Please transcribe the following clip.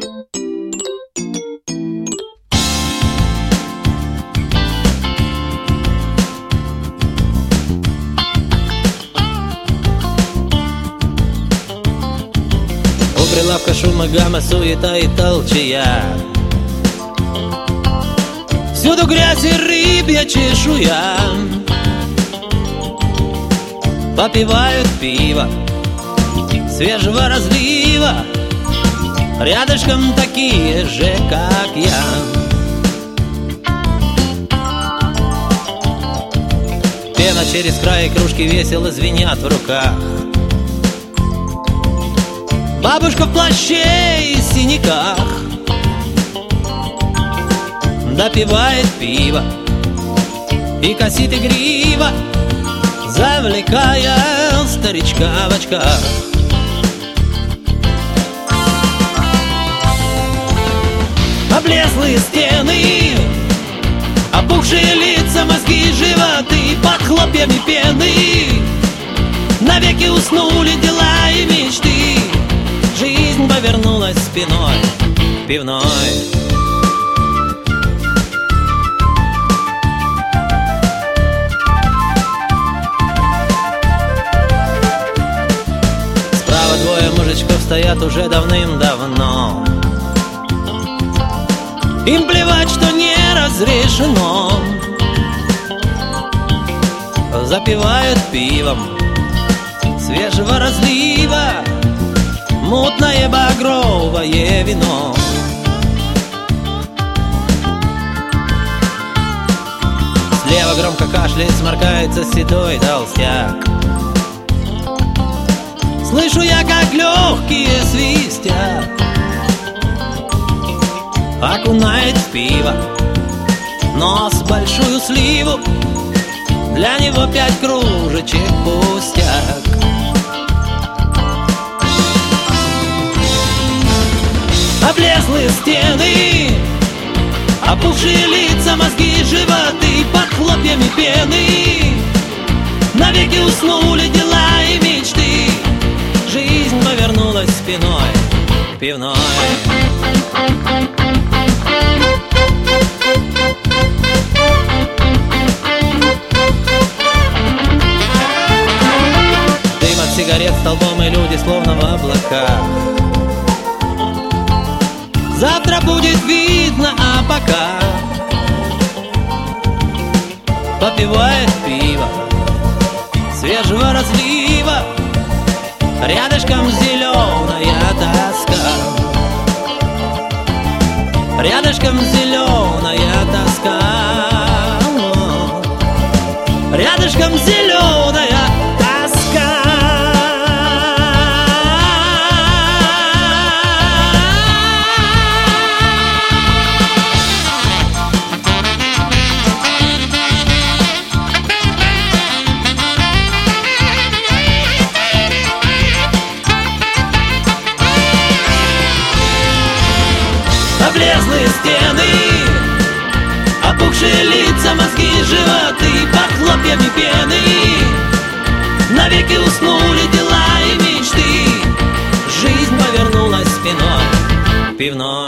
У прилавка шума, гамма, суета и толчая. Всюду грязь и рыбья чешуя. Попивают пиво свежего разлива, рядышком такие же, как я. Пена через край, кружки весело звенят в руках. Бабушка в плаще и синяках допивает пиво и косит игриво, завлекая старичка в очках. Облезлые стены, опухшие лица, мозги, животы под хлопьями пены. Навеки уснули дела и мечты. Жизнь повернулась спиной к пивной. Справа двое мужичков стоят уже давным-давно. Им плевать, что не разрешено. Запивают пивом свежего разлива мутное багровое вино. Слева громко кашляет, сморкается седой толстяк. Слышу я, как легкие свистят. Окунает в пиво нос большую сливу. Для него 5 кружечек пустяк. Облезлые стены, опухшие лица, мозги, животы под хлопьями пены. Навеки уснули дела и мечты. Жизнь повернулась спиной к пивной. Дым от сигарет столбом, и люди словно в облаках. Завтра будет видно, а пока попивает пиво свежего разлива, рядышком зеленая тоска. Рядышком зеленая тоска. Рядышком зеленая тоска. Облезлые стены, опухшие лица, мозги, животы под хлопьями пены. Навеки уснули дела и мечты. Жизнь повернулась спиной к пивной.